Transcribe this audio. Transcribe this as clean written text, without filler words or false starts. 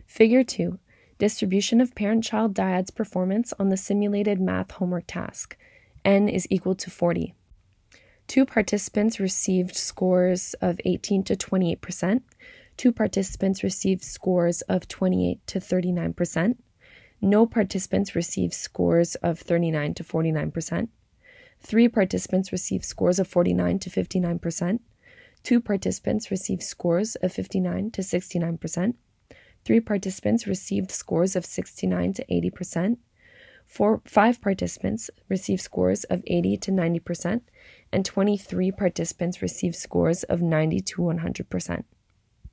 Figure 2. Distribution of parent-child dyad's performance on the simulated math homework task. N is equal to 40. 2 participants received scores of 18 to 28%. 2 participants received scores of 28 to 39%. No participants received scores of 39 to 49%. 3 participants received scores of 49 to 59%. 2 participants received scores of 59 to 69%. 3 participants received scores of 69 to 80%. 5 participants received scores of 80 to 90%. And 23 participants received scores of 90 to 100%.